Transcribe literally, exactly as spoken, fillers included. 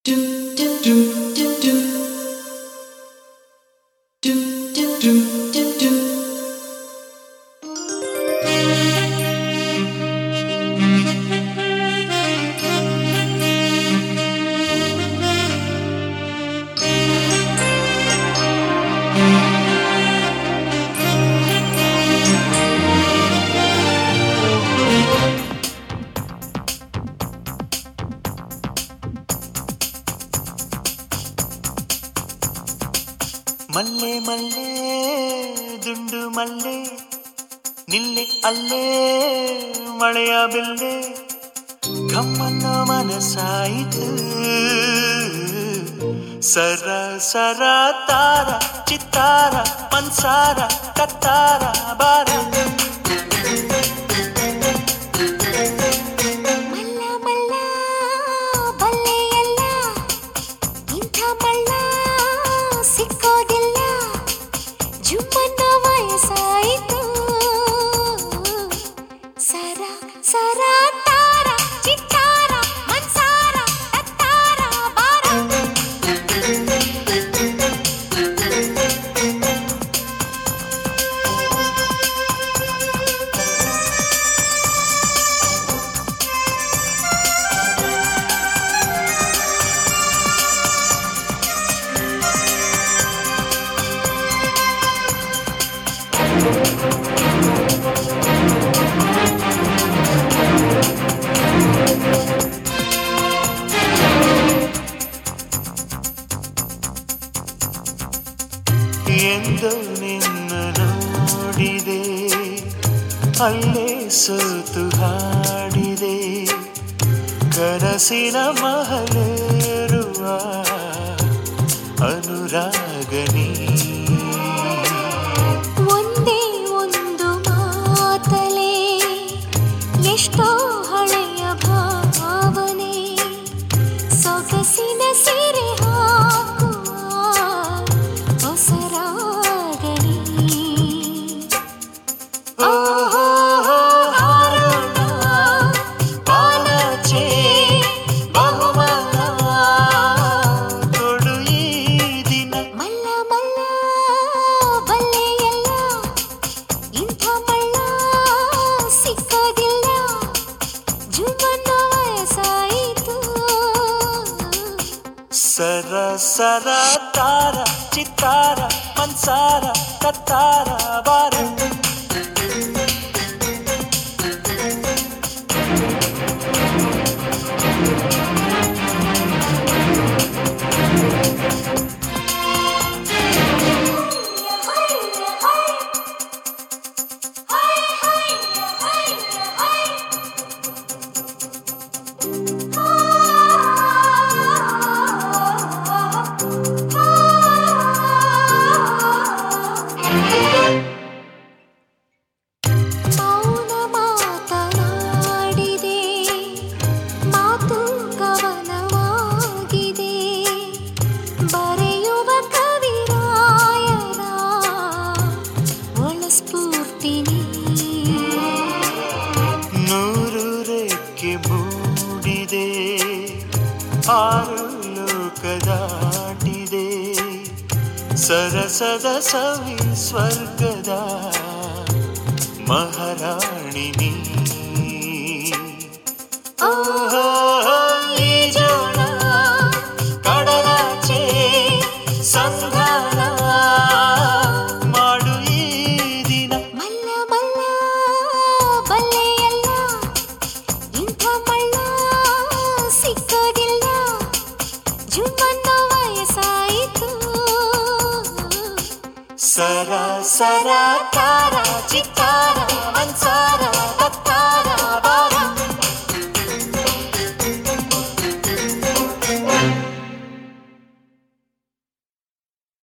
ಮಲ್ಲೆ ಮಲ್ಲೆ ದುಂಡು ಮಲ್ಲೆ ನಿಲ್ಲೆ ಅಲ್ಲೇ ಮಳೆಯ ಬಿಲ್ಲೆ ಕಮ್ಮನ್ನ ಮನಸಾಯಿತು ಸರ ಸರ ತಾರ ಚಿತ್ತಾರ ಮನ್ಸಾರ ಕತ್ತಾರ ಬಾರ ಎಂದು ನಿನ್ನ ನೋಡಿದೆ ಅಲ್ಲೇ ಸೋತು ಹಾಡಿದೆ ಕನಸಿನ ಮಹಲೇರುವ ಅನುರಾಗನಿ ಒಂದೇ ಒಂದು ಮಾತಲೇ ಎಷ್ಟೋ ಹಳೆಯ ಭಾವನೆ ಸೊಗಸಿನ ಸೀರೆ ಹಾಕುವ ಹೊಸರಾಗನಿ ಸರ ಸರ ತಾರ ಚಿತ್ತಾರ ಮನ್ಸಾರ ಕತ್ತಾರ ಬಾರ ನೂರು ರೆಕ್ಕೆ ಮೂಡಿದೆ ಆರು ಲೋಕ ದಾಟಿದೆ ಸರಸದ ಸವಿ ಸ್ವರ್ಗದ ಮಹಾರಾಣಿ ನೀ ಓಹೋ ಈ ಜೋಳ ಕಡಲಾಚೆ ಸಂಧಾನ ಮಾಡು ಈ ದಿನ ಮಲ್ಲ ಮಲ್ಲ ಬಲ್ಲೆಯಲ್ಲ ಇಂಥ ಮಳ್ಳ ಸಿಕ್ಕೋದಿಲ್ಲ ಜುಮ್ಮನ್ನ ವಯಸ್ಸಾಯಿತು ಸರ ಸರ ತಾರ ಚಿತ್ತಾರ ಮನ್ಸಾರ